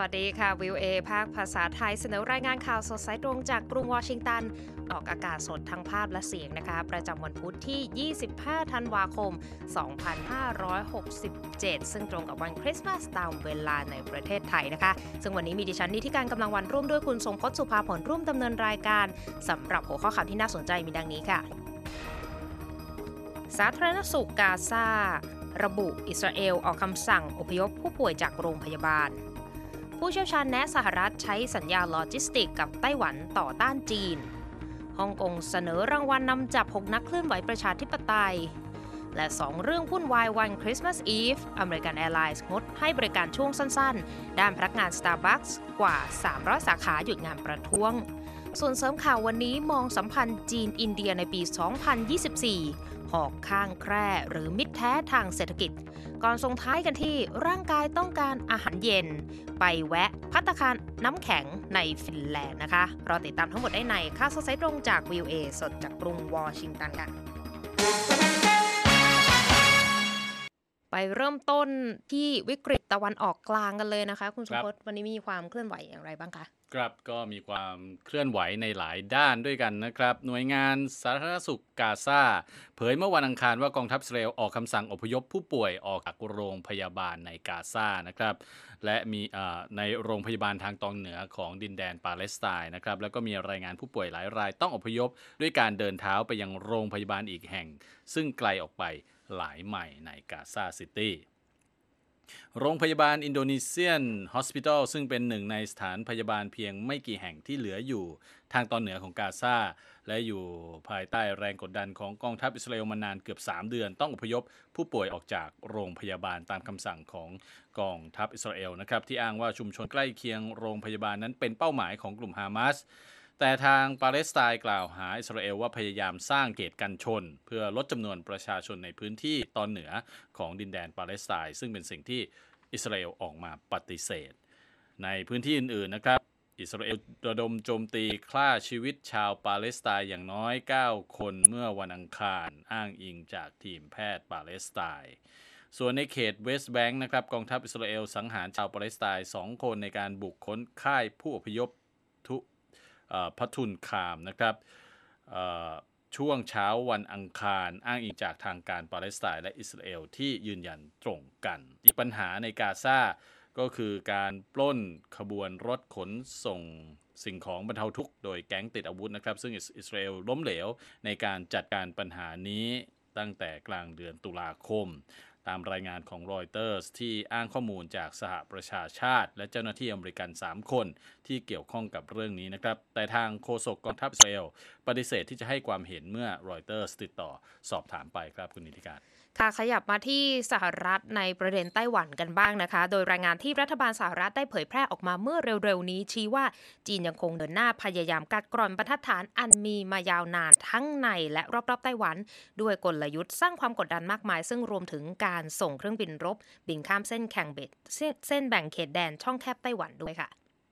วัสดีค่ะวิวภาคภาษาไทยเสนอรายงานข่าวสดสายตรงจากกรุงวอชิงตันออกอากาศสดทั้งภาพและเสียงนะคะประจำวันพุธที่ 25 ธันวาคม 2567 ซึ่งตรงกับวันคริสต์มาสตามเวลาในประเทศไทยนะคะซึ่งวันนี้มีดิฉันนิติการกำลังวันร่วมด้วยคุณทรงพจน์สุภาผลร่วมดำเนินรายการสำหรับหัวข้อข่าวที่น่าสนใจมีดังนี้ค่ะสาธารณสุขกาซาระบุอิสราเอลออกคำสั่งอพยพผู้ป่วยจากโรงพยาบาลผู้เชี่ยวชาญแนะสหรัฐใช้สัญญาโลจิสติกกับไต้หวันต่อต้านจีนฮ่องกงเสนอรางวัลนำจับ6นักเคลื่อนไหวประชาธิปไตยและ2เรื่องวุ่นวายวันคริสต์มาสอีฟอเมริกันแอร์ไลน์งดให้บริการช่วงสั้นๆด้านพนักงาน Starbucks กว่า300สาขาหยุดงานประท้วงส่วนเสริมข่าววันนี้มองสัมพันธ์จีนอินเดียในปี 2024 หอกข้างแคร่หรือมิตรแท้ทางเศรษฐกิจก่อนส่งท้ายกันที่ร่างกายต้องการอาหารเย็นไปแวะภัตตาคารน้ำแข็งในฟินแลนด์นะคะรอติดตามทั้งหมดได้ในข่าวสดสายตรงจาก VOA สดจากกรุงวอชิงตันค่ะไปเริ่มต้นที่วิกฤตตะวันออกกลางกันเลยนะคะคุณสุพจน์วันนี้มีความเคลื่อนไหวอย่างไรบ้างคะครับก็มีความเคลื่อนไหวในหลายด้านด้วยกันนะครับหน่วยงานสาธารณสุขกาซาเผยเมื่อวันอังคารว่ากองทัพอิสราเอลออกคำสั่งอพยพผู้ป่วยออกจากโรงพยาบาลในกาซานะครับและมีในโรงพยาบาลทางตอนเหนือของดินแดนปาเลสไตน์นะครับแล้วก็มีรายงานผู้ป่วยหลายรายต้องอพยพด้วยการเดินเท้าไปยังโรงพยาบาลอีกแห่งซึ่งไกลออกไปหลายไมล์ในกาซาซิตี้โรงพยาบาลอินโดนีเซียนฮอสพิทอลซึ่งเป็นหนึ่งในสถานพยาบาลเพียงไม่กี่แห่งที่เหลืออยู่ทางตอนเหนือของกาซาและอยู่ภายใต้แรงกดดันของกองทัพอิสราเอลมานานเกือบ3เดือนต้องอพยพผู้ป่วยออกจากโรงพยาบาลตามคำสั่งของกองทัพอิสราเอลนะครับที่อ้างว่าชุมชนใกล้เคียงโรงพยาบาลนั้นเป็นเป้าหมายของกลุ่มฮามาสแต่ทางปาเลสไตน์กล่าวหาอิสราเอลว่าพยายามสร้างเขตกันชนเพื่อลดจำนวนประชาชนในพื้นที่ตอนเหนือของดินแดนปาเลสไตน์ซึ่งเป็นสิ่งที่อิสราเอลออกมาปฏิเสธในพื้นที่อื่นๆนะครับอิสราเอลระดมโจมตีฆ่าชีวิตชาวปาเลสไตน์อย่างน้อย9คนเมื่อวันอังคารอ้างอิงจากทีมแพทย์ปาเลสไตน์ส่วนในเขตเวสต์แบงค์นะครับกองทัพอิสราเอลสังหารชาวปาเลสไตน์2คนในการบุกค้นค่ายผู้อพยพพัทุนคามนะครับช่วงเช้าวันอังคารอ้างอิงจากทางการปาเลสไตน์และอิสราเอลที่ยืนยันตรงกันอีกปัญหาในกาซาก็คือการปล้นขบวนรถขนส่งสิ่งของบรรเทาทุกข์โดยแก๊งติดอาวุธนะครับซึ่งอิสราเอลล้มเหลวในการจัดการปัญหานี้ตั้งแต่กลางเดือนตุลาคมตามรายงานของรอยเตอร์สที่อ้างข้อมูลจากสหประชาชาติและเจ้าหน้าที่อเมริกัน3คนที่เกี่ยวข้องกับเรื่องนี้นะครับแต่ทางโฆษกกองทัพอิสราเอลปฏิเสธที่จะให้ความเห็นเมื่อรอยเตอร์สติดต่อสอบถามไปครับคุณนิติการค่ะขยับมาที่สหรัฐในประเด็นไต้หวันกันบ้างนะคะโดยรายงานที่รัฐบาลสหรัฐได้เผยแพร่ออกมาเมื่อเร็วๆนี้ชี้ว่าจีนยังคงเดินหน้าพยายามกัดกร่อนบรรทัดฐานอันมีมายาวนานทั้งในและรอบๆไต้หวันด้วยกลยุทธ์สร้างความกดดันมากมายซึ่งรวมถึงการส่งเครื่องบินรบบินข้ามเส้นแบ่งเขตแดนช่องแคบไต้หวันด้วยค่ะ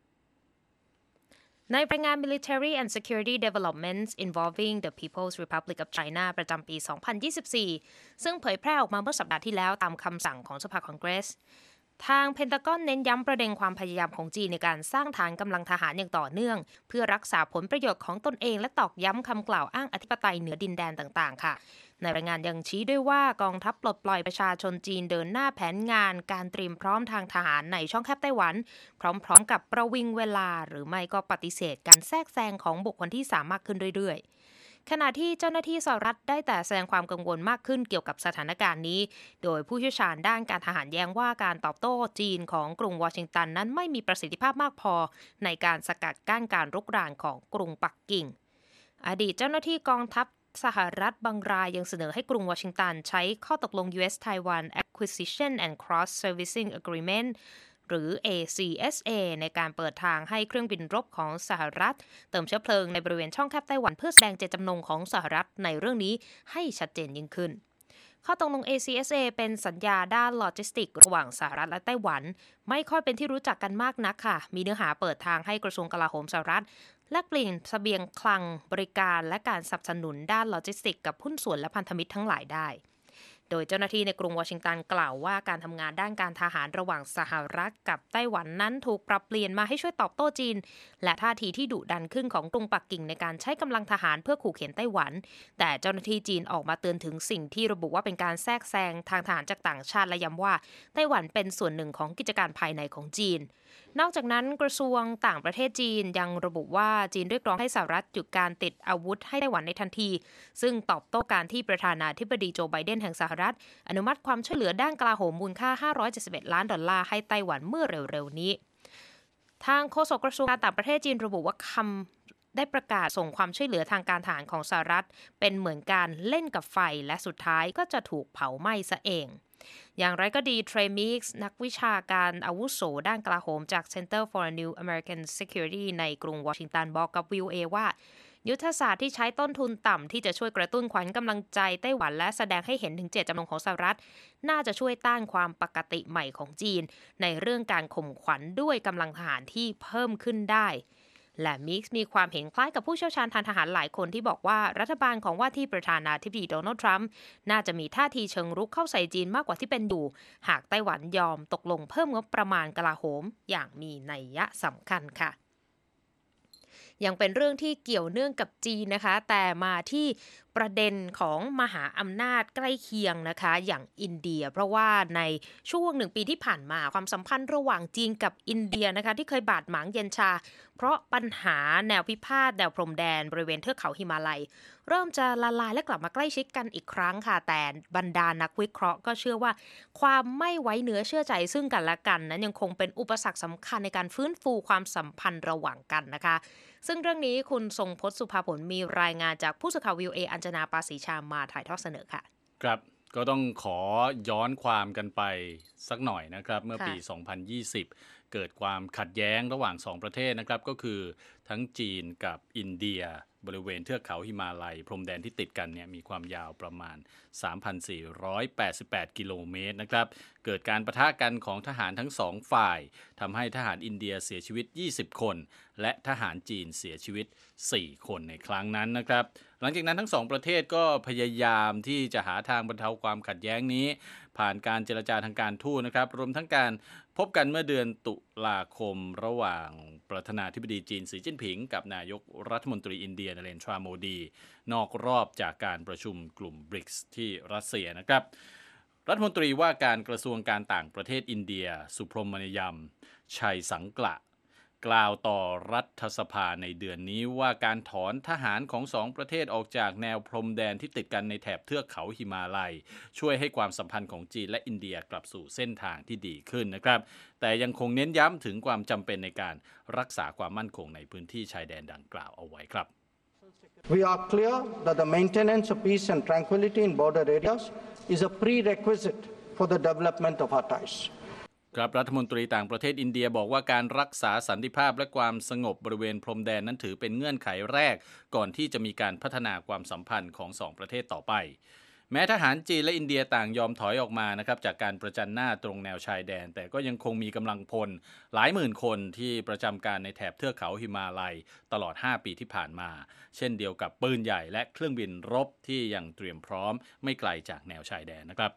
ในรายงาน Military and Security Developments Involving the People's Republic of China ประจำปี 2024 ซึ่งเผยแพร่ออกมาเมื่อสัปดาห์ที่แล้วตามคำสั่งของสภาคองเกรสทางเพนทากอนเน้นย้ำประเด็นความพยายามของจีนในการสร้างฐานกำลังทหารอย่างต่อเนื่องเพื่อรักษาผลประโยชน์ของตนเองและตอกย้ำคำกล่าวอ้างอธิปไตยเหนือดินแดนต่างๆค่ะในรายงานยังชี้ด้วยว่ากองทัพปลดปล่อยประชาชนจีนเดินหน้าแผนงานการเตรียมพร้อมทางทหารในช่องแคบไต้หวันพร้อมๆกับประวิงเวลาหรือไม่ก็ปฏิเสธการแทรกแซงของบุคคลที่3มากขึ้นเรื่อยๆขณะที่เจ้าหน้าที่สหรัฐได้แต่แสดงความกังวลมากขึ้นเกี่ยวกับสถานการณ์นี้โดยผู้เชี่ยวชาญด้านการทหารแย้งว่าการตอบโต้จีนของกรุงวอชิงตันนั้นไม่มีประสิทธิภาพมากพอในการสกัดกั้นการรุกรานของกรุงปักกิ่งอดีตเจ้าหน้าที่กองทัพสหรัฐบางรายยังเสนอให้กรุงวอชิงตันใช้ข้อตกลง US-Taiwan Acquisition and Cross-Servicing Agreement หรือ ACSA ในการเปิดทางให้เครื่องบินรบของสหรัฐเติมเชื้อเพลิงในบริเวณช่องแคบไต้หวันเพื่อแสดงเจตจำนงของสหรัฐในเรื่องนี้ให้ชัดเจนยิ่งขึ้นข้อตกลง ACSA เป็นสัญญาด้านโลจิสติกระหว่างสหรัฐและไต้หวันไม่ค่อยเป็นที่รู้จักกันมากนักค่ะมีเนื้อหาเปิดทางให้กระทรวงกลาโหมสหรัฐแลกเปลี่ยนเสบียงคลังบริการและการสนับสนุนด้านโลจิสติกกับหุ้นส่วนและพันธมิตรทั้งหลายได้โดยเจ้าหน้าที่ในกรุงวอชิงตันกล่าวว่าการทำงานด้านการทหารระหว่างสหรัฐกับไต้หวันนั้นถูกปรับเปลี่ยนมาให้ช่วยตอบโต้จีนและท่าทีที่ดุดันขึ้นของกรุงปักกิ่งในการใช้กำลังทหารเพื่อขู่เข็นไต้หวันแต่เจ้าหน้าที่จีนออกมาเตือนถึงสิ่งที่ระบุว่าเป็นการแทรกแซงทางทหารจากต่างชาติและย้ำว่าไต้หวันเป็นส่วนหนึ่งของกิจการภายในของจีนนอกจากนั้นกระทรวงต่างประเทศจีนยังระบุว่าจีนเรียกร้องให้สหรัฐหยุดการติดอาวุธให้ไต้หวันในทันทีซึ่งตอบโต้การที่ประธานาธิบดีโจไบเดนแห่งสหรัฐอนุมัติความช่วยเหลือด้านกลาโหมมูลค่า$571 ล้านให้ไต้หวันเมื่อเร็วๆนี้ทางโฆษกกระทรวงการต่างประเทศจีนระบุว่าได้ประกาศส่งความช่วยเหลือทางการทหารของสหรัฐเป็นเหมือนการเล่นกับไฟและสุดท้ายก็จะถูกเผาไหม้ซะเองอย่างไรก็ดีเทรมิกส์นักวิชาการอาวุโสด้านกลาโหมจาก Center for New American Security ในกรุงวอชิงตันบอกกับ VOA ว่ายุทธศาสตร์ที่ใช้ต้นทุนต่ำที่จะช่วยกระตุ้นขวัญกำลังใจไต้หวันและแสดงให้เห็นถึงเจตจำนงของสหรัฐน่าจะช่วยต้านความปกติใหม่ของจีนในเรื่องการข่มขวัญด้วยกำลังทหารที่เพิ่มขึ้นได้และมิกซ์มีความเห็นคล้ายกับผู้เชี่ยวชาญทางทหารหลายคนที่บอกว่ารัฐบาลของว่าที่ประธานาธิบดีโดนัลด์ทรัมป์น่าจะมีท่าทีเชิงรุกเข้าใส่จีนมากกว่าที่เป็นอยู่หากไต้หวันยอมตกลงเพิ่มงบประมาณกลาโหมอย่างมีนัยสำคัญค่ะยังเป็นเรื่องที่เกี่ยวเนื่องกับจีนนะคะแต่มาที่ประเด็นของมหาอำนาจใกล้เคียงนะคะอย่างอินเดียเพราะว่าในช่วง1 ปีที่ผ่านมาความสัมพันธ์ระหว่างจีนกับอินเดียนะคะที่เคยบาดหมางเย็นชาเพราะปัญหาแนวพิพาทแนวพรมแดนบริเวณเทือกเขาหิมาลัยเริ่มจะละลายและกลับมาใกล้ชิดกันอีกครั้งค่ะแต่บรรดานักวิเคราะห์ก็เชื่อว่าความไม่ไว้เนื้อเชื่อใจซึ่งกันและกันนั้นยังคงเป็นอุปสรรคสำคัญในการฟื้นฟูความสัมพันธ์ระหว่างกันนะคะซึ่งเรื่องนี้คุณทรงพจน์สุภาผลมีรายงานจากผู้สื่อข่าว VOA อัญจนาปาศรีชามาถ่ายทอดเสนอค่ะครับก็ต้องขอย้อนความกันไปสักหน่อยนะครับเมื่อปี 2020 เกิดความขัดแย้งระหว่าง 2 ประเทศนะครับก็คือทั้งจีนกับอินเดียบริเวณเทือกเขาหิมาลัยพรมแดนที่ติดกันเนี่ยมีความยาวประมาณ 3,488 กิโลเมตรนะครับเกิดการปะทะกันของทหารทั้ง2ฝ่ายทำให้ทหารอินเดียเสียชีวิต20 คนและทหารจีนเสียชีวิต4 คนในครั้งนั้นนะครับหลังจากนั้นทั้ง2ประเทศก็พยายามที่จะหาทางบรรเทาความขัดแย้งนี้ผ่านการเจรจาทางการทูตนะครับรวมทั้งการพบกันเมื่อเดือนตุลาคมระหว่างประธานาธิบดีจีนสีจิ้นผิงกับนายกรัฐมนตรีอินเดียนเรนทราโมดีนอกรอบจากการประชุมกลุ่ม BRICS ที่รัสเซียนะครับรัฐมนตรีว่าการกระทรวงการต่างประเทศอินเดียสุพรหมยมชัยสังกละกล่าวต่อรัฐสภาในเดือนนี้ว่าการถอนทหารของ2ประเทศออกจากแนวพรมแดนที่ติดกันในแถบเทือกเขาหิมาลัยช่วยให้ความสัมพันธ์ของจีนและอินเดียกลับสู่เส้นทางที่ดีขึ้นนะครับแต่ยังคงเน้นย้ำถึงความจำเป็นในการรักษาความมั่นคงในพื้นที่ชายแดนดังกล่าวเอาไว้ครับ We are clear that the maintenance of peace and tranquility in border areas is a prerequisite for the development of our ties. ครับรัฐมนตรีต่างประเทศอินเดียบอกว่าการรักษาสันติภาพและความสงบบริเวณพรมแดนนั้นถือเป็นเงื่อนไขแรกก่อนที่จะมีการพัฒนาความสัมพันธ์ของ2ประเทศต่อไปแม้ทหารจีนและอินเดียต่างยอมถอยออกมานะครับจากการประจันหน้าตรงแนวชายแดนแต่ก็ยังคงมีกำลังพลหลายหมื่นคนที่ประจำการในแถบเทือกเขาหิมาลัยตลอด5 ปีที่ผ่านมาเช่นเดียวกับปืนใหญ่และเครื่องบินรบที่ยังเตรียมพร้อมไม่ไกลจากแนวชายแดนนะครับ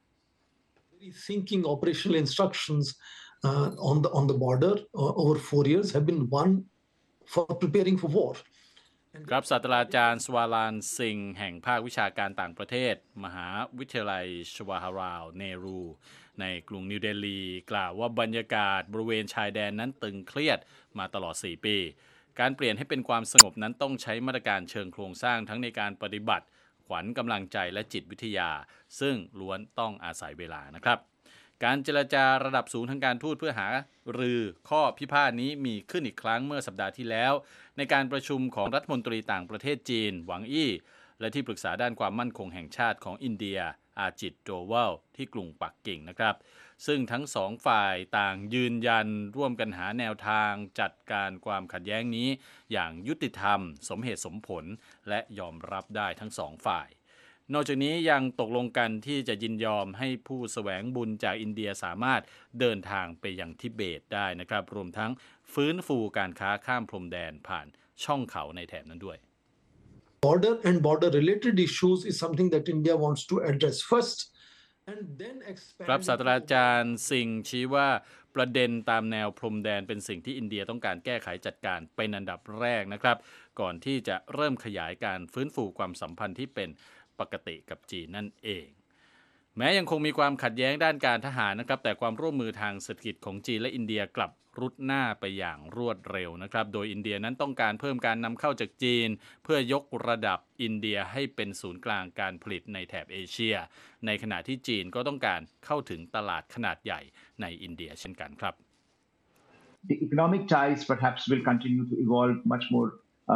Thinking operational instructions on the border over 4 years have been one for preparing for war. ครับศาสตราจารย์สวาลานซิงแห่งภาควิชาการต่างประเทศมหาวิทยาลัยชวาฮาราวเนรูในกรุงนิวเดลีกล่าวว่าบรรยากาศบริเวณชายแดนนั้นตึงเครียดมาตลอด4 ปีการเปลี่ยนให้เป็นความสงบนั้นต้องใช้มาตรการเชิงโครงสร้างทั้งในการปฏิบัติขวัญกำลังใจและจิตวิทยาซึ่งล้วนต้องอาศัยเวลานะครับการเจรจาระดับสูงทางการทูตเพื่อหารือข้อพิพาทนี้มีขึ้นอีกครั้งเมื่อสัปดาห์ที่แล้วในการประชุมของรัฐมนตรีต่างประเทศจีนหวังอี้และที่ปรึกษาด้านความมั่นคงแห่งชาติของอินเดียอาจิตโดวัลที่กรุงปักกิ่งนะครับซึ่งทั้ง2ฝ่ายต่างยืนยันร่วมกันหาแนวทางจัดการความขัดแย้งนี้อย่างยุติธรรมสมเหตุสมผลและยอมรับได้ทั้ง2ฝ่ายนอกจากนี้ยังตกลงกันที่จะยินยอมให้ผู้แสวงบุญจากอินเดียสามารถเดินทางไปยังทิเบตได้นะครับรวมทั้งฟื้นฟูการค้าข้ามพรมแดนผ่านช่องเขาในแถบนั้นด้วย Border and border related issues is something that India wants to address. First, and then expand ครับศาสตราจารย์สิงห์ชี้ว่าประเด็นตามแนวพรมแดนเป็นสิ่งที่อินเดียต้องการแก้ไขจัดการเป็นอันดับแรกนะครับก่อนที่จะเริ่มขยายการฟื้นฟูความสัมพันธ์ที่เป็นปกติกับจีนนั่นเองแม้ยังคงมีความขัดแย้งด้านการทหารนะครับแต่ความร่วมมือทางเศรษฐกิจของจีนและอินเดียกลับรุดหน้าไปอย่างรวดเร็วนะครับโดยอินเดียนั้นต้องการเพิ่มการนำเข้าจากจีนเพื่อยกระดับอินเดียให้เป็นศูนย์กลางการผลิตในแถบเอเชียในขณะที่จีนก็ต้องการเข้าถึงตลาดขนาดใหญ่ในอินเดียเช่นกันครับ The economic ties perhaps will continue to evolve much more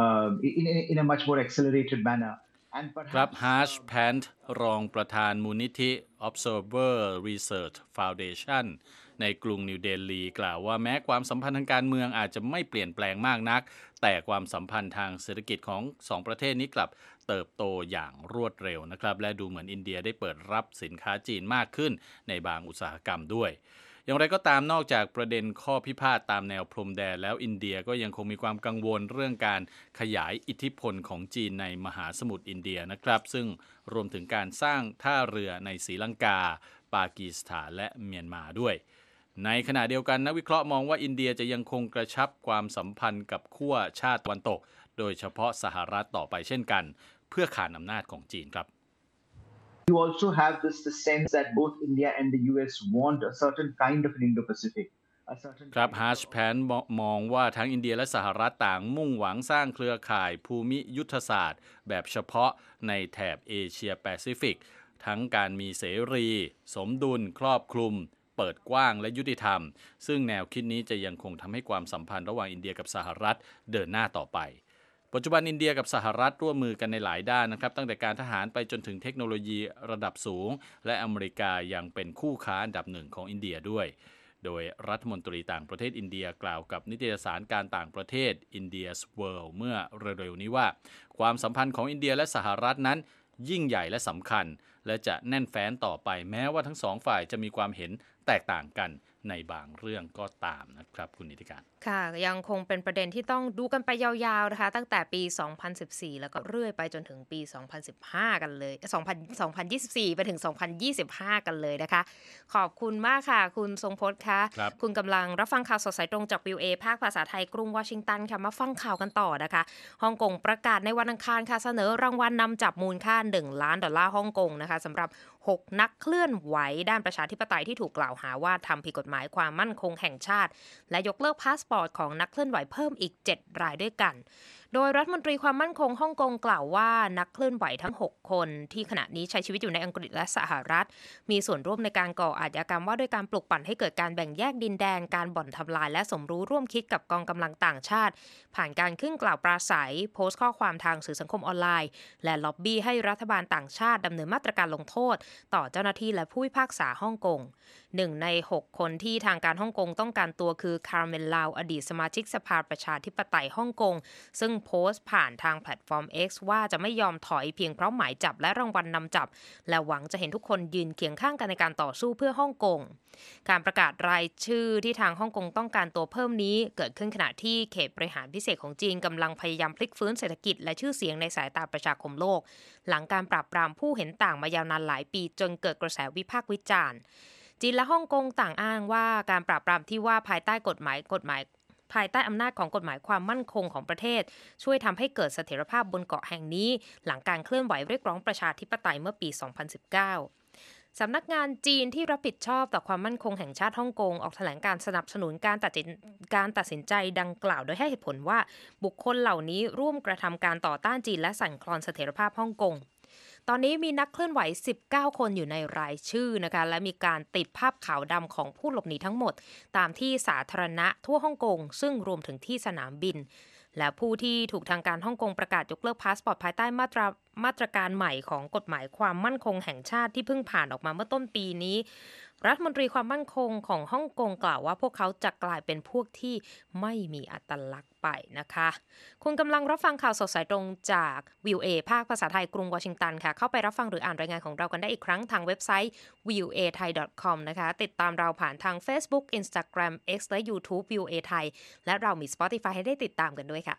in a much more accelerated manner ครับฮาร์ชแพนท์รองประธานมูลนิธิ Observer Research Foundation ในกรุงนิวเดลีกล่าวว่าแม้ความสัมพันธ์ทางการเมืองอาจจะไม่เปลี่ยนแปลงมากนักแต่ความสัมพันธ์ทางเศรษฐกิจของสองประเทศนี้กลับเติบโตอย่างรวดเร็วนะครับและดูเหมือนอินเดียได้เปิดรับสินค้าจีนมากขึ้นในบางอุตสาหกรรมด้วยอย่างไรก็ตามนอกจากประเด็นข้อพิพาทตามแนวพรมแดนแล้วอินเดียก็ยังคงมีความกังวลเรื่องการขยายอิทธิพลของจีนในมหาสมุทรอินเดียนะครับซึ่งรวมถึงการสร้างท่าเรือในศรีลังกาปากีสถานและเมียนมาด้วยในขณะเดียวกันนักวิเคราะห์มองว่าอินเดียจะยังคงกระชับความสัมพันธ์กับขั้วชาติตะวันตกโดยเฉพาะสหรัฐต่อไปเช่นกันเพื่อขานอำนาจของจีนครับ You also have the sense that both India and the US want a certain kind of an Indo-Pacific. ครับฮาร์ชแพนมองว่าทั้งอินเดียและสหรัฐต่างมุ่งหวังสร้างเครือข่ายภูมิยุทธศาสตร์แบบเฉพาะในแถบเอเชียแปซิฟิกทั้งการมีเสรีสมดุลครอบคลุมเปิดกว้างและยุติธรรมซึ่งแนวคิดนี้จะยังคงทำให้ความสัมพันธ์ระหว่างอินเดียกับสหรัฐเดินหน้าต่อไปปัจจุบันอินเดียกับสหรัฐร่วมมือกันในหลายด้านนะครับตั้งแต่การทหารไปจนถึงเทคโนโลยีระดับสูงและอเมริกายังเป็นคู่ค้าอันดับหนึ่งของอินเดียด้วยโดยรัฐมนตรีต่างประเทศอินเดียกล่าวกับนิตยสารการต่างประเทศ India's World เมื่อเร็วๆนี้ว่าความสัมพันธ์ของอินเดียและสหรัฐนั้นยิ่งใหญ่และสำคัญและจะแน่นแฟ้นต่อไปแม้ว่าทั้งสองฝ่ายจะมีความเห็นแตกต่างกันในบางเรื่องก็ตามนะครับคุณนิติการค่ะยังคงเป็นประเด็นที่ต้องดูกันไปยาวๆนะคะตั้งแต่ปี 2014 แล้วก็เรื่อยไปจนถึงปี 2015 กันเลย2024 ไปถึง 2025 กันเลยนะคะขอบคุณมากค่ะคุณทรงพจน์ค่ะคุณกำลังรับฟังข่าวสดสายตรงจาก VOA ภาคภาษาไทยกรุงวอชิงตันค่ะมาฟังข่าวกันต่อนะคะฮ่องกงประกาศในวันอังคารค่ะเสนอรางวัลนำจับมูลค่า$1 ล้านฮ่องกงนะคะสำหรับ6นักเคลื่อนไหวด้านประชาธิปไตยที่ถูกกล่าวหาว่าทำผิดกฎหมายความมั่นคงแห่งชาติและยกเลิกพาสปอร์ตของนักเคลื่อนไหวเพิ่มอีก7รายด้วยกันโดยรัฐมนตรีความมั่นคงฮ่องกงกล่าวว่านักเคลื่อนไหวทั้ง6คนที่ขณะนี้ใช้ชีวิตอยู่ในอังกฤษและสหรัฐมีส่วนร่วมในการก่ออาชญากรรมว่าด้วยการปลุกปั่นให้เกิดการแบ่งแยกดินแดนการบ่อนทำลายและสมรู้ร่วมคิดกับกองกำลังต่างชาติผ่านการขึ้นกล่าวปราศัยโพสต์ข้อความทางสื่อสังคมออนไลน์และล็อบบี้ให้รัฐบาลต่างชาติดำเนินมาตรการลงโทษต่อเจ้าหน้าที่และผู้พิพากษาฮ่องกง1 ใน 6คนที่ทางการฮ่องกงต้องการตัวคือคาร์เมนลาวอดีตสมาชิกสภาประชาธิปไตยฮ่องกงซึ่งโพสต์ผ่านทางแพลตฟอร์ม X ว่าจะไม่ยอมถอยเพียงเพราะหมายจับและรางวัลนำจับและหวังจะเห็นทุกคนยืนเคียงข้างกันในการต่อสู้เพื่อฮ่องกงการประกาศรายชื่อที่ทางฮ่องกงต้องการตัวเพิ่มนี้เกิดขึ้นขณะที่เขตบริหารพิเศษของจีนกำลังพยายามพลิกฟื้นเศรษฐกิจและชื่อเสียงในสายตาประชาคมโลกหลังการปราบปรามผู้เห็นต่างมายาวนานหลายปีจนเกิดกระแสวิพากษ์วิจารณ์จีนและฮ่องกงต่างอ้างว่าการปราบปรามที่ว่าภายใต้กฎหมายภายใต้อำนาจของกฎหมายความมั่นคงของประเทศช่วยทำให้เกิดเสถียรภาพบนเกาะแห่งนี้หลังการเคลื่อนไหวเรียกร้องประชาธิปไตยเมื่อปี 2019 สำนักงานจีนที่รับผิดชอบต่อความมั่นคงแห่งชาติฮ่องกงออกแถลงการสนับสนุนการตัดสินใจดังกล่าวโดยให้เหตุผลว่าบุคคลเหล่านี้ร่วมกระทำการต่อต้านจีนและสั่นคลอนเสถียรภาพฮ่องกงตอนนี้มีนักเคลื่อนไหว19คนอยู่ในรายชื่อนะคะและมีการติดภาพขาวดำของผู้หลบหนีทั้งหมดตามที่สาธารณะทั่วฮ่องกงซึ่งรวมถึงที่สนามบินและผู้ที่ถูกทางการฮ่องกงประกาศยกเลิกพาสปอร์ตภายใต้มาตรการใหม่ของกฎหมายความมั่นคงแห่งชาติที่เพิ่งผ่านออกมาเมื่อต้นปีนี้รัฐมนตรีความมั่นคงของฮ่องกงกล่าวว่าพวกเขาจะกลายเป็นพวกที่ไม่มีอัตลักษณ์ไปนะคะคุณกำลังรับฟังข่าวสดสายตรงจาก VOA ภาคภาษาไทยกรุงวอชิงตันค่ะเข้าไปรับฟังหรืออ่านรายงานของเรากันได้อีกครั้งทางเว็บไซต์ voathai.com นะคะติดตามเราผ่านทาง Facebook Instagram X และ YouTube VOA Thai และเรามี Spotify ให้ได้ติดตามกันด้วยค่ะ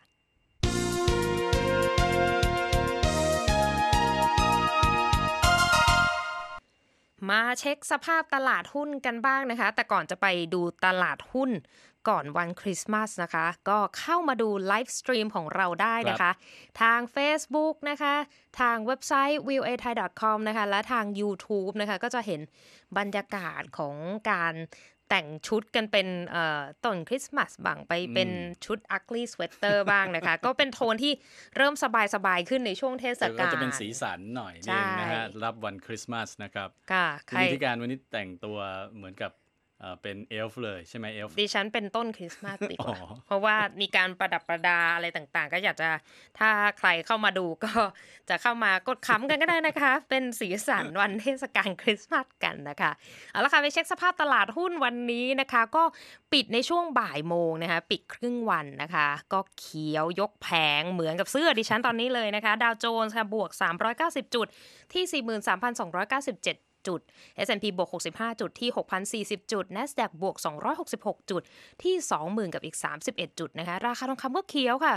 มาเช็คสภาพตลาดหุ้นกันบ้างนะคะแต่ก่อนจะไปดูตลาดหุ้นก่อนวันคริสต์มาสนะคะก็เข้ามาดูไลฟ์สตรีมของเราได้นะคะทาง Facebook นะคะทางเว็บไซต์ viewai.com นะคะและทาง YouTube นะคะก็จะเห็นบรรยากาศของการแต่งชุดกันเป็นต้นคริสต์มาสบ้างไปเป็นชุด ugly sweater บ้างนะคะก็เป็นโทนที่เริ่มสบายๆขึ้นในช่วงเทศกาลก็จะเป็นสีสันหน่อยนึงนะฮะรับวันคริสต์มาสนะครับค่ะวิธีการวันนี้แต่งตัวเหมือนกับเป็นเอลฟ์เลยใช่ไหมเอลฟ์ดิฉันเป็นต้นคริสต์มาสดีกว่าเพราะว่ามีการประดับประดาอะไรต่างๆก็อยากจะถ้าใครเข้ามาดูก็จะเข้ามากดค้ำกันก็ได้นะคะเป็นสีสันวันเทศกาลคริสต์มาสกันนะคะเอาละค่ะไปเช็คสภาพตลาดหุ้นวันนี้นะคะก็ปิดในช่วงบ่ายโมงนะคะปิดครึ่งวันนะคะก็เขียวยกแผงเหมือนกับเสื้อดิฉันตอนนี้เลยนะคะดาวโจนส์ค่ะบวก390จุดที่ 43,297จุด S&P บวก65จุดที่ 6,040 จุด NASDAQ บวก266จุดที่ 20,000 กับอีก31จุดนะคะราคาทองคำก็เขียวค่ะ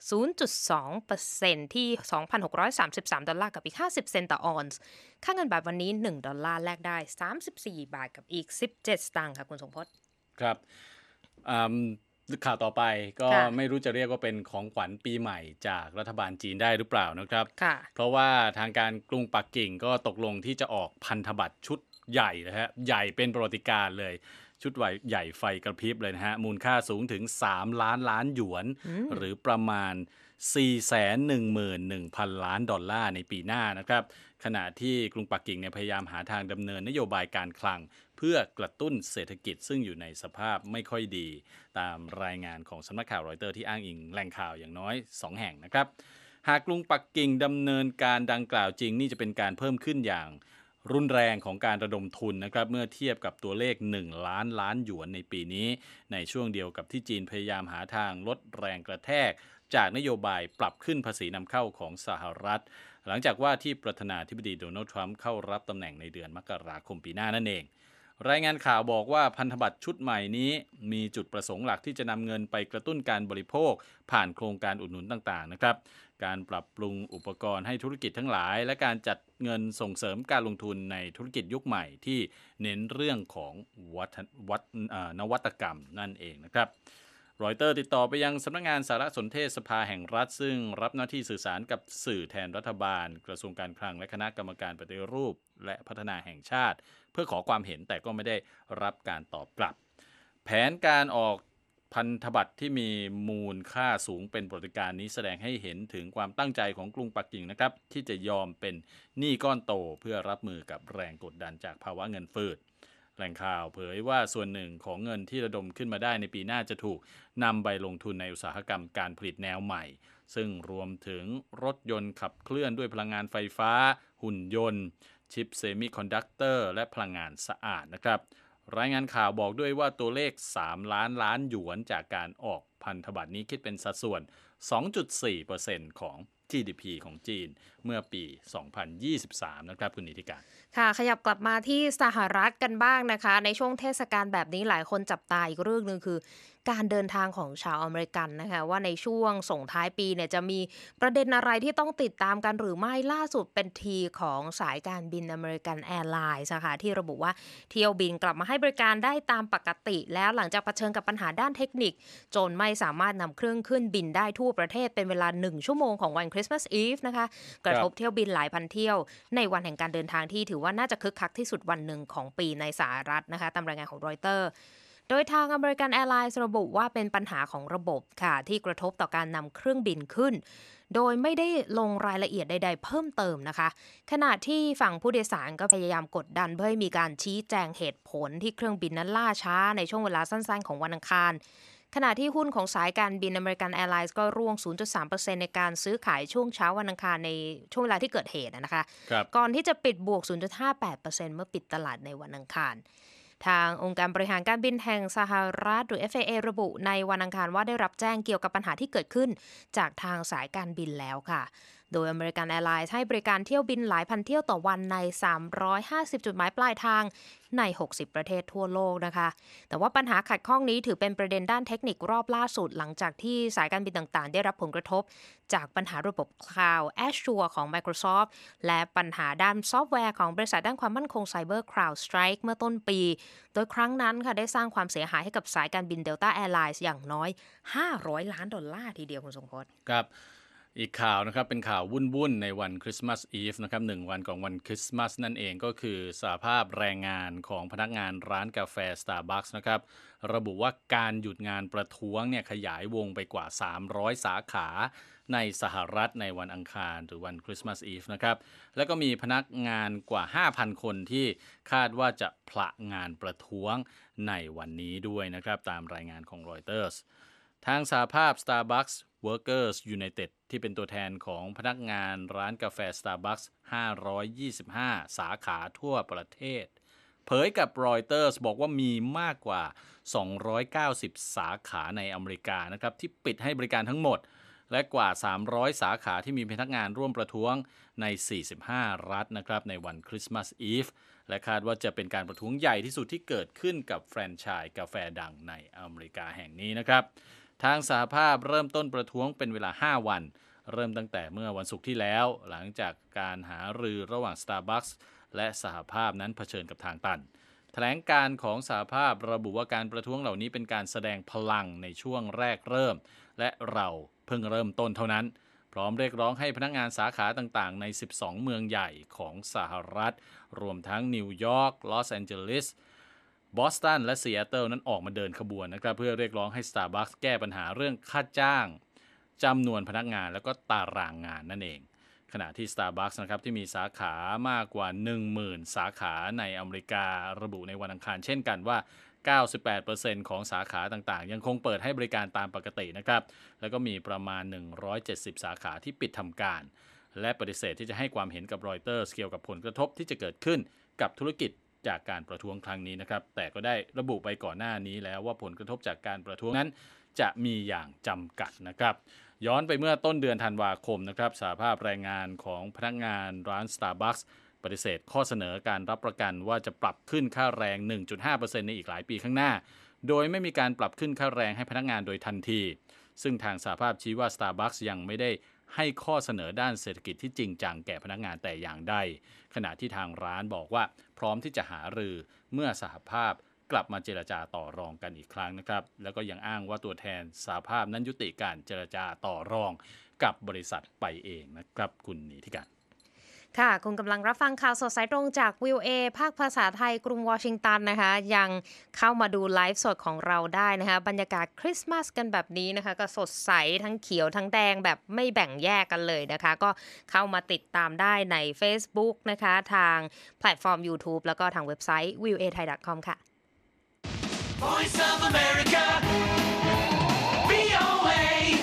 0.2% ที่ 2,633 ดอลลาร์กับอีก50เซนต์ต่อออนซ์ค่าเงินบาทวันนี้1ดอลลาร์แลกได้34บาทกับอีก17สตางค์ค่ะคุณสมพจน์ครับข่าวต่อไปก็ไม่รู้จะเรียกว่าเป็นของขวัญปีใหม่จากรัฐบาลจีนได้หรือเปล่านะครับเพราะว่าทางการกรุงปักกิ่งก็ตกลงที่จะออกพันธบัตรชุดใหญ่นะฮะใหญ่เป็นประวัติการณ์เลยชุดใหญ่ไฟกระพริบเลยนะฮะมูลค่าสูงถึง3ล้านล้านหยวนหรือประมาณ 411,000 ล้านดอลลาร์ในปีหน้านะครับขณะที่กรุงปักกิ่งเนี่ยพยายามหาทางดำเนินนโยบายการคลังเพื่อกระตุ้นเศรษฐกิจซึ่งอยู่ในสภาพไม่ค่อยดีตามรายงานของสำนักข่าวรอยเตอร์ที่อ้างอิงแหล่งข่าวอย่างน้อย2แห่งนะครับหากกรุงปักกิ่งดำเนินการดังกล่าวจริงนี่จะเป็นการเพิ่มขึ้นอย่างรุนแรงของการระดมทุนนะครับเมื่อเทียบกับตัวเลข1ล้านล้านหยวนในปีนี้ในช่วงเดียวกับที่จีนพยายามหาทางลดแรงกระแทกจากนโยบายปรับขึ้นภาษีนำเข้าของสหรัฐหลังจากว่าที่ประธานาธิบดีโดนัลด์ทรัมป์เข้ารับตำแหน่งในเดือนมกราคมปีหน้านั่นเองรายงานข่าวบอกว่าพันธบัตรชุดใหม่นี้มีจุดประสงค์หลักที่จะนำเงินไปกระตุ้นการบริโภคผ่านโครงการอุดหนุนต่างๆนะครับการปรับปรุงอุปกรณ์ให้ธุรกิจทั้งหลายและการจัดเงินส่งเสริมการลงทุนในธุรกิจยุคใหม่ที่เน้นเรื่องของนวัตกรรมนั่นเองนะครับรอยเตอร์ติดต่อไปยังสำนักงานสารสนเทศสภาแห่งรัฐซึ่งรับหน้าที่สื่อสารกับสื่อแทนรัฐบาลกระทรวงการคลังและคณะกรรมการปฏิรูปและพัฒนาแห่งชาติเพื่อขอความเห็นแต่ก็ไม่ได้รับการตอบกลับแผนการออกพันธบัตรที่มีมูลค่าสูงเป็นประวัติการณ์นี้แสดงให้เห็นถึงความตั้งใจของกรุงปักกิ่งนะครับที่จะยอมเป็นหนี้ก้อนโตเพื่อรับมือกับแรงกดดันจากภาวะเงินเฟ้อแหล่งข่าวเผยว่าส่วนหนึ่งของเงินที่ระดมขึ้นมาได้ในปีหน้าจะถูกนำไปลงทุนในอุตสาหกรรมการผลิตแนวใหม่ซึ่งรวมถึงรถยนต์ขับเคลื่อนด้วยพลังงานไฟฟ้าหุ่นยนต์ชิปเซมิคอนดักเตอร์และพลังงานสะอาดนะครับรายงานข่าวบอกด้วยว่าตัวเลข3ล้านล้านหยวนจากการออกพันธบัตรนี้คิดเป็นสัดส่วน 2.4% ของ GDP ของจีนเมื่อปี 2023 นะครับคุณนิติการค่ะขยับกลับมาที่สหรัฐกันบ้างนะคะในช่วงเทศกาลแบบนี้หลายคนจับตาอีกเรื่องนึงคือการเดินทางของชาวอเมริกันนะคะว่าในช่วงส่งท้ายปีเนี่ยจะมีประเด็นอะไรที่ต้องติดตามกันหรือไม่ล่าสุดเป็นทีของสายการบินอเมริกันแอร์ไลน์นะคะที่ระบุว่าเที่ยวบินกลับมาให้บริการได้ตามปกติแล้วหลังจากเผชิญกับปัญหาด้านเทคนิคจนไม่สามารถนำเครื่องขึ้นบินได้ทั่วประเทศเป็นเวลา1ชั่วโมงของวันคริสต์มาสอีฟนะคะกระทบเที่ยวบินหลายพันเที่ยวในวันแห่งการเดินทางที่ถือว่าน่าจะคึกคักที่สุดวันหนึ่งของปีในสหรัฐนะคะตามรายงานของรอยเตอร์โดยทาง American Airlines ระบุว่าเป็นปัญหาของระบบค่ะที่กระทบต่อการนำเครื่องบินขึ้นโดยไม่ได้ลงรายละเอียดใดๆเพิ่มเติมนะคะขณะที่ฝั่งผู้โดยสารก็พยายามกดดันเพื่อให้มีการชี้แจงเหตุผลที่เครื่องบินนั้นล่าช้าในช่วงเวลาสั้นๆของวันอังคารขณะที่หุ้นของสายการบิน American Airlines ก็ร่วง 0.3% ในการซื้อขายช่วงเช้าวันอังคารในช่วงเวลาที่เกิดเหตุนะคะก่อนที่จะปิดบวก 0.58% เมื่อปิดตลาดในวันอังคารทางองค์การบริหารการบินแห่งสหรัฐหรือ FAA ระบุในวันอังคารว่าได้รับแจ้งเกี่ยวกับปัญหาที่เกิดขึ้นจากทางสายการบินแล้วค่ะโดย American Airlines ให้บริการเที่ยวบินหลายพันเที่ยวต่อวันใน350จุดหมายปลายทางใน60ประเทศทั่วโลกนะคะแต่ว่าปัญหาขัดข้องนี้ถือเป็นประเด็นด้านเทคนิครอบล่าสุดหลังจากที่สายการบินต่างๆได้รับผลกระทบจากปัญหาระบบ Cloud Azure ของ Microsoft และปัญหาด้านซอฟต์แวร์ของบริษัทด้านความมั่นคงไซเบอร์ CrowdStrike เมื่อต้นปีโดยครั้งนั้นค่ะได้สร้างความเสียหายให้กับสายการบิน Delta Airlines อย่างน้อย$500 ล้านทีเดียวคุณทรงพจน์ครับอีกข่าวนะครับเป็นข่าววุ่นๆในวันคริสต์มาสอีฟนะครับ1วันก่อนวันคริสต์มาสนั่นเองก็คือสหภาพแรงงานของพนักงานร้านกาแฟ Starbucks นะครับระบุว่าการหยุดงานประท้วงเนี่ยขยายวงไปกว่า300สาขาในสหรัฐในวันอังคารหรือวันคริสต์มาสอีฟนะครับแล้วก็มีพนักงานกว่า 5,000 คนที่คาดว่าจะผละงานประท้วงในวันนี้ด้วยนะครับตามรายงานของ Reuters ทางสหภาพ Starbucks Workers United ที่เป็นตัวแทนของพนักงานร้านกาแฟ Starbucks 525 สาขาทั่วประเทศเผยกับ Reuters บอกว่ามีมากกว่า290สาขาในอเมริกานะครับที่ปิดให้บริการทั้งหมดและกว่า300สาขาที่มีพนักงานร่วมประท้วงใน45รัฐนะครับในวันคริสต์มาสอีฟและคาดว่าจะเป็นการประท้วงใหญ่ที่สุดที่เกิดขึ้นกับแฟรนไชส์กาแฟดังในอเมริกาแห่งนี้นะครับทางสหภาพเริ่มต้นประท้วงเป็นเวลา5วันเริ่มตั้งแต่เมื่อวันศุกร์ที่แล้วหลังจากการหารือระหว่าง Starbucks และสหภาพนั้นเผชิญกับทางตันแถลงการของสหภาพระบุว่าการประท้วงเหล่านี้เป็นการแสดงพลังในช่วงแรกเริ่มและเราเพิ่งเริ่มต้นเท่านั้นพร้อมเรียกร้องให้พนักงานสาขาต่างๆใน12เมืองใหญ่ของสหรัฐรวมทั้งนิวยอร์กลอสแอนเจลิสบอสตันและซีแอตเทิลนั้นออกมาเดินขบวนนะครับเพื่อเรียกร้องให้ Starbucks แก้ปัญหาเรื่องค่าจ้างจำนวนพนักงานแล้วก็ตารางงานนั่นเองขณะที่ Starbucks นะครับที่มีสาขามากกว่า 10,000 สาขาในอเมริการะบุในวันอังคารเช่นกันว่า 98% ของสาขาต่างๆยังคงเปิดให้บริการตามปกตินะครับแล้วก็มีประมาณ170สาขาที่ปิดทำการและปฏิเสธที่จะให้ความเห็นกับ Reuters เกี่ยวกับผลกระทบที่จะเกิดขึ้นกับธุรกิจจากการประท้วงครั้งนี้นะครับแต่ก็ได้ระบุไปก่อนหน้านี้แล้วว่าผลกระทบจากการประท้วงนั้นจะมีอย่างจำกัดนะครับย้อนไปเมื่อต้นเดือนธันวาคมนะครับสหภาพแรงงานของพนักงานร้าน Starbucks ปฏิเสธข้อเสนอการรับประกันว่าจะปรับขึ้นค่าแรง 1.5% ในอีกหลายปีข้างหน้าโดยไม่มีการปรับขึ้นค่าแรงให้พนักงานโดยทันทีซึ่งทางสหภาพชี้ว่า Starbucks ยังไม่ได้ให้ข้อเสนอด้านเศรษฐกิจที่จริงจังแก่พนักงานแต่อย่างใดขณะที่ทางร้านบอกว่าพร้อมที่จะหารือเมื่อสหภาพกลับมาเจรจาต่อรองกันอีกครั้งนะครับแล้วก็ยังอ้างว่าตัวแทนสหภาพนั้นยุติการเจรจาต่อรองกับบริษัทไปเองนะครับคุณนิติการค่ะคุณกำลังรับฟังข่าวสดสายตรงจาก VOA ภาคภาษาไทยกรุงวอชิงตันนะคะยังเข้ามาดูไลฟ์สดของเราได้นะคะบรรยากาศคริสต์มาสกันแบบนี้นะคะก็สดใสทั้งเขียวทั้งแดงแบบไม่แบ่งแยกกันเลยนะคะก็เข้ามาติดตามได้ใน Facebook นะคะทางแพลตฟอร์ม YouTube แล้วก็ทางเว็บไซต์ voathai.com ค่ะ Voice of America VOA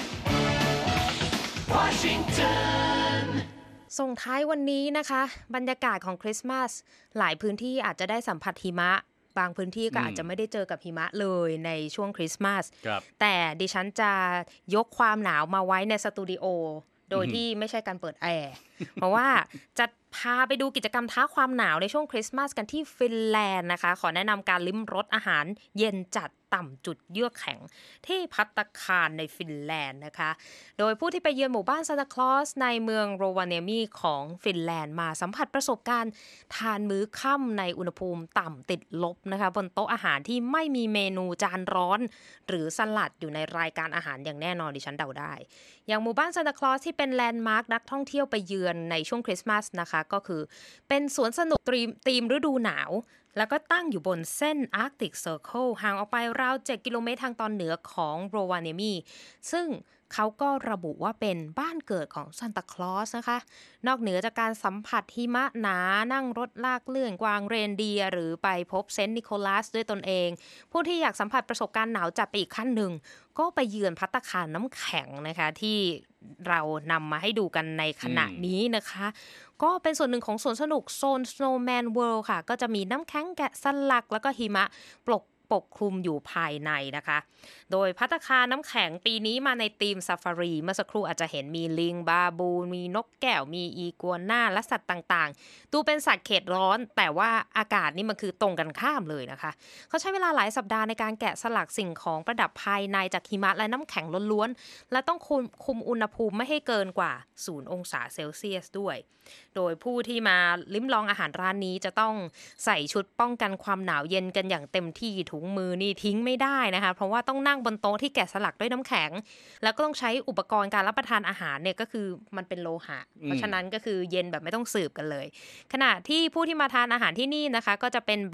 Washington ส่งท้ายวันนี้นะคะบรรยากาศของคริสต์มาสหลายพื้นที่อาจจะได้สัมผัสหิมะบางพื้นที่ก็อาจจะไม่ได้เจอกับหิมะเลยในช่วงคริสต์มาสแต่ดิฉันจะยกความหนาวมาไว้ในสตูดิโอโดยที่ไม่ใช่การเปิดแอร์เพราะว่าจะพาไปดูกิจกรรมท้าความหนาวในช่วงคริสต์มาสกันที่ฟินแลนด์นะคะขอแนะนำการลิ้มรสอาหารเย็นจัดต่ำจุดเยือกแข็งที่ภัตตาคารในฟินแลนด์นะคะโดยผู้ที่ไปเยือนหมู่บ้านซานตาคลอสในเมืองโรวาเนมีของฟินแลนด์มาสัมผัสประสบการณ์ทานมื้อค่ำในอุณหภูมิต่ำติดลบนะคะบนโต๊ะอาหารที่ไม่มีเมนูจานร้อนหรือสลัดอยู่ในรายการอาหารอย่างแน่นอนดิฉันเดาได้อย่างหมู่บ้านซานตาคลอสที่เป็นแลนด์มาร์คนักท่องเที่ยวไปเยือนในช่วงคริสต์มาสนะคะก็คือเป็นสวนสนุกธีมฤดูหนาวแล้วก็ตั้งอยู่บนเส้น Arctic Circle ห่างออกไปราว7กิโลเมตรทางตอนเหนือของโรวาเนมีซึ่งเขาก็ระบุว่าเป็นบ้านเกิดของซานตาคลอสนะคะนอกเหนือจากการสัมผัสหิมะหนานั่งรถลากเลื่อนกวางเรนเดียร์หรือไปพบเซนต์นิโคลัสด้วยตนเองผู้ที่อยากสัมผัสประสบการณ์หนาวจัดไปอีกขั้นหนึ่งก็ไปเยือนภัตตาคารน้ำแข็งนะคะที่เรานำมาให้ดูกันในขณะนี้นะคะก็เป็นส่วนหนึ่งของสวนสนุกโซน Snowman World ค่ะก็จะมีน้ำแข็งแกะสลักแล้วก็หิมะปกปกคลุมอยู่ภายในนะคะโดยภัตตาคารน้ำแข็งปีนี้มาในธีมซาฟารีเมื่อสักครู่อาจจะเห็นมีลิงบาบูมีนกแก้วมีอีกัวน่าและสัตว์ต่างๆดูเป็นสัตว์เขตร้อนแต่ว่าอากาศนี่มันคือตรงกันข้ามเลยนะคะเขาใช้เวลาหลายสัปดาห์ในการแกะสลักสิ่งของประดับภายในจากหิมะและน้ำแข็งล้วนๆและต้องคุมอุณหภูมิไม่ให้เกินกว่า0 องศาเซลเซียสด้วยโดยผู้ที่มาลิ้มลองอาหารร้านนี้จะต้องใส่ชุดป้องกันความหนาวเย็นกันอย่างเต็มที่ถุงมือนี่ทิ้งไม่ได้นะคะเพราะว่าต้องนั่งบนโต๊ะที่แกะสลักด้วยน้ำแข็งแล้วก็ต้องใช้อุปกรณ์การรับประทานอาหารเนี่ยก็คือมันเป็นโลหะเพราะฉะนั้นก็คือเย็นแบบไม่ต้องสืบกันเลยขณะที่ผู้ที่มาทานอาหารที่นี่นะคะก็จะเป็นแบบ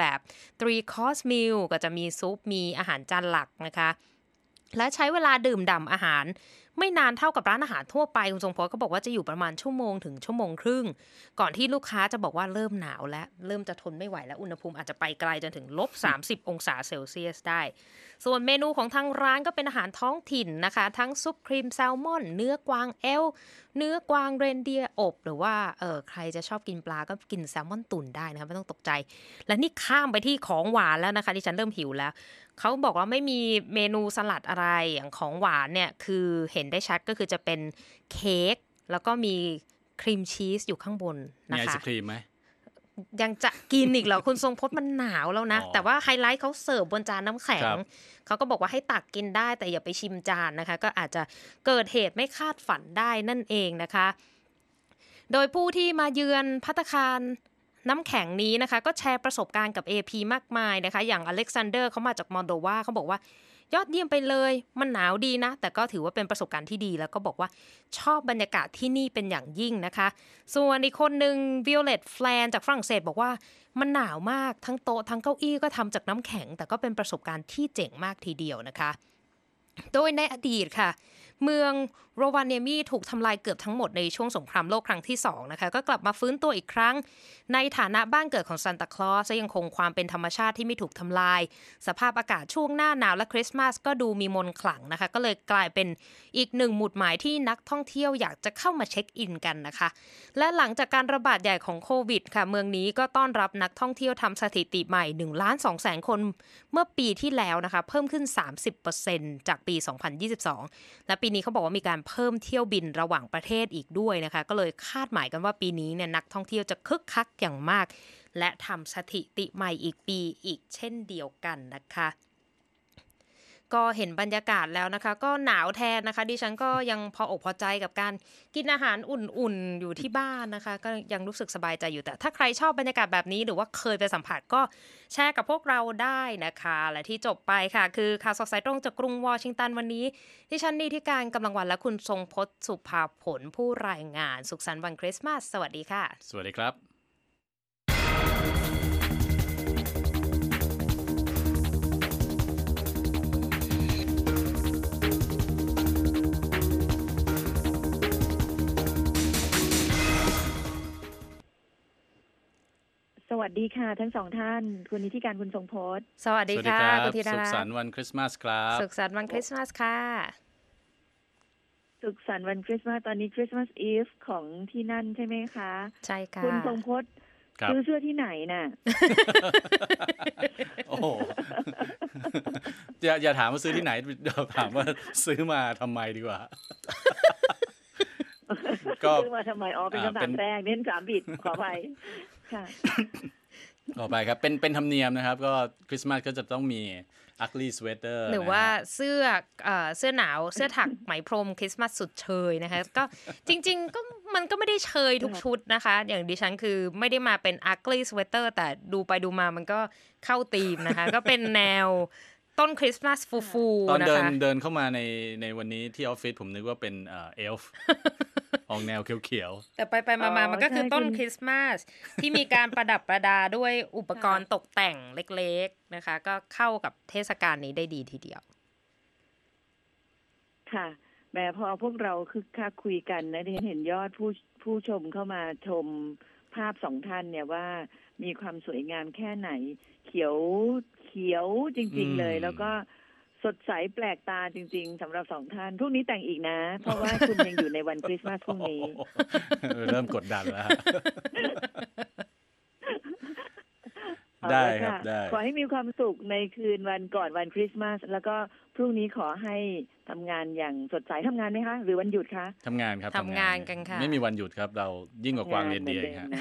3 course meal ก็จะมีซุปมีอาหารจานหลักนะคะและใช้เวลาดื่มด่ำอาหารไม่นานเท่ากับร้านอาหารทั่วไปคุณทรงพจน์ก็บอกว่าจะอยู่ประมาณ1 ชั่วโมงถึง1 ชั่วโมงครึ่งก่อนที่ลูกค้าจะบอกว่าเริ่มหนาวและเริ่มจะทนไม่ไหวแล้วอุณหภูมิอาจจะไปไกลจนถึง-30 องศาเซลเซียสได้ส่วนเมนูของทางร้านก็เป็นอาหารท้องถิ่นนะคะทั้งซุปครีมแซลมอนเนื้อกวางเอลเนื้อกวางเรนเดียร์อบหรือว่าใครจะชอบกินปลาก็กินแซลมอนตุ๋นได้นะคะไม่ต้องตกใจและนี่ข้ามไปที่ของหวานแล้วนะคะดิฉันเริ่มหิวแล้วเขาบอกว่าไม่มีเมนูสลัดอะไรอย่างของหวานเนี่ยคือเห็นได้ชัดก็คือจะเป็นเค้กแล้วก็มีครีมชีสอยู่ข้างบนนะคะมีไอศครีมไหมยังจะกินอีกเหรอคุณทรงพจน์มันหนาวแล้วนะแต่ว่าไฮไลท์เขาเสิร์ฟบนจานน้ำแข็งเขาก็บอกว่าให้ตักกินได้แต่อย่าไปชิมจานนะคะก็อาจจะเกิดเหตุไม่คาดฝันได้นั่นเองนะคะโดยผู้ที่มาเยือนภัตตาคารน้ำแข็งนี้นะคะก็แชร์ประสบการณ์กับ AP มากมายนะคะอย่างอเล็กซานเดอร์เขามาจากมอลโดวาเขาบอกว่ายอดเยี่ยมไปเลยมันหนาวดีนะแต่ก็ถือว่าเป็นประสบการณ์ที่ดีแล้วก็บอกว่าชอบบรรยากาศที่นี่เป็นอย่างยิ่งนะคะส่วนอีกคนนึงวิโอเลตแฟลนจากฝรั่งเศสบอกว่ามันหนาวมากทั้งโต๊ะทั้งเก้าอี้ก็ทำจากน้ำแข็งแต่ก็เป็นประสบการณ์ที่เจ๋งมากทีเดียวนะคะโดยในอดีตค่ะเมืองโรวาเนมีถูกทำลายเกือบทั้งหมดในช่วงสงครามโลกครั้งที่2นะคะก็กลับมาฟื้นตัวอีกครั้งในฐานะบ้านเกิดของซานตาคลอสยังคงความเป็นธรรมชาติที่ไม่ถูกทำลายสภาพอากาศช่วงหน้าหนาวและคริสต์มาสก็ดูมีมนต์ขลังนะคะก็เลยกลายเป็นอีกหนึ่งหมุดหมายที่นักท่องเที่ยวอยากจะเข้ามาเช็คอินกันนะคะและหลังจากการระบาดใหญ่ของโควิดค่ะเมืองนี้ก็ต้อนรับนักท่องเที่ยวทำสถิติใหม่ 1,200,000 คนเมื่อปีที่แล้วนะคะเพิ่มขึ้น 30% จากปี 2022และปีนี้เขาบอกว่ามีการเพิ่มเที่ยวบินระหว่างประเทศอีกด้วยนะคะก็เลยคาดหมายกันว่าปีนี้เนี่ยนักท่องเที่ยวจะคึกคักอย่างมากและทำสถิติใหม่อีกปีอีกเช่นเดียวกันนะคะก็เห็นบรรยากาศแล้วนะคะก็หนาวแทนนะคะดิฉันก็ยังพออกพอใจกับการกินอาหารอุ่นๆอยู่ที่บ้านนะคะก็ยังรู้สึกสบายใจอยู่แต่ถ้าใครชอบบรรยากาศแบบนี้หรือว่าเคยไปสัมผัสก็แชร์กับพวกเราได้นะคะและที่จบไปค่ะคือข่าวสดสายตรงจากกรุงวอชิงตันวันนี้ดิฉันนิติการกำลังวันและคุณทรงพจน์สุภาผลผู้รายงานสุขสันต์วันคริสต์มาสสวัสดีค่ะสวัสดีครับสวัสดีค่ะทั้งสองท่านคุณนิติการคุณทรงพจน์สวัสดีค่ะคุณธีรรัตน์สุขสันต์วันคริสต์มาสครับสุขสันต์วันคริสต์มาสค่ะสุขสันต์วันคริสต์มาสตอนนี้คริสต์มาสอีฟของที่นั่นใช่ไหมคะใช่ค่ะคุณทรงพจน์ซื้อเสื้อที่ไหนน่ะโอ้อย่าถามว่าซื้อที่ไหนเดี๋ยวถามว่าซื้อมาทำไมดีกว่าก็ซื้อมาทำไมเป็นคำถามแรกเน้น3 บิตขอไปค่ะต่อไปครับเป็นธรรมเนียมนะครับก็คริสต์มาสก็จะต้องมี ugly sweater หรือว่าเสื้อหนาวเสื้อถักไหมพรมคริสต์มาสสุดเชยนะคะก็จริงๆก็มันก็ไม่ได้เชยทุกชุดนะคะอย่างดิฉันคือไม่ได้มาเป็น ugly sweater แต่ดูไปดูมามันก็เข้าธีมนะคะก็เป็นแนวต้นคริสต์มาสฟูๆตอนนะคะเดินเข้ามาในวันนี้ที่ออฟฟิศผมนึกว่าเป็นเอลฟ์ออกแนวเขียวๆแต่ไปมามันก็คือต้นคริสต์มาสที่มีการประดับประดาด้วยอุปกรณ์ตกแต่งเล็กๆนะคะก็เข้ากับเทศกาลนี้ได้ดีทีเดียวค่ะแม้พอพวกเราคึกคักคุยกันนะเห็นยอดผู้ชมเข้ามาชมภาพ2 ท่านเนี่ยว่ามีความสวยงามแค่ไหนเขียวจริงๆเลยแล้วก็สดใสแปลกตาจริงๆสำหรับ2 ท่านพรุ่งนี้แต่งอีกนะเพราะว่าคุณยังอยู่ในวันคริสต์มาสพรุ่งนี้เริ่มกดดันแล้วได้เอาละครับค่ะได้ขอให้มีความสุขในคืนวันก่อนวันคริสต์มาสแล้วก็พรุ่งนี้ขอให้ทำงานอย่างสดใสทำงานไหมคะ หรือวันหยุดคะทำงานครับทำงานกันค่ะไม่มีวันหยุดครับ เรายิ่งกว่ากวางเรนเดียร์ทำงานเหมือนเดิมฮะนะ